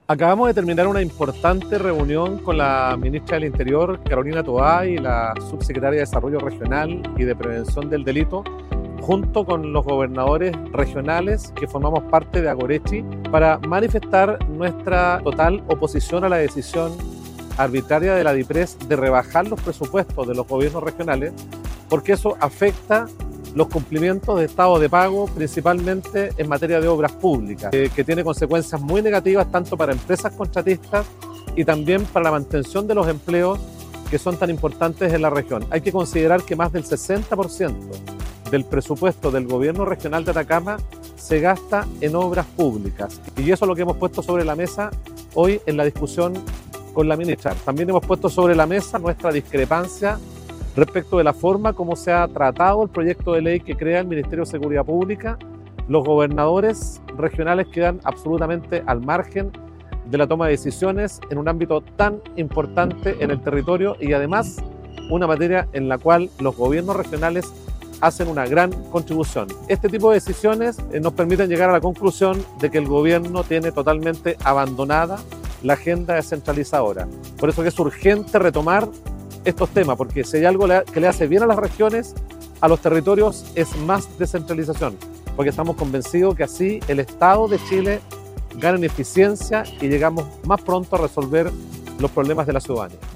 Acabamos de terminar una importante reunión con la ministra del Interior, Carolina Toá, y la subsecretaria de Desarrollo Regional y de Prevención del Delito, junto con los gobernadores regionales que formamos parte de Agorechi, para manifestar nuestra total oposición a la decisión arbitraria de la DIPRES de rebajar los presupuestos de los gobiernos regionales, porque eso afecta los cumplimientos de estado de pago, principalmente en materia de obras públicas, que tiene consecuencias muy negativas tanto para empresas contratistas y también para la mantención de los empleos que son tan importantes en la región. Hay que considerar que más del 60% del presupuesto del gobierno regional de Atacama se gasta en obras públicas, y eso es lo que hemos puesto sobre la mesa hoy en la discusión con la ministra. También hemos puesto sobre la mesa nuestra discrepancia respecto de la forma como se ha tratado el proyecto de ley que crea el Ministerio de Seguridad Pública. Los gobernadores regionales quedan absolutamente al margen de la toma de decisiones en un ámbito tan importante en el territorio, y además una materia en la cual los gobiernos regionales hacen una gran contribución. Este tipo de decisiones nos permiten llegar a la conclusión de que el gobierno tiene totalmente abandonada la agenda descentralizadora. Por eso que es urgente retomar estos temas, porque si hay algo que le hace bien a las regiones, a los territorios, es más descentralización, porque estamos convencidos que así el Estado de Chile gana en eficiencia y llegamos más pronto a resolver los problemas de la ciudadanía.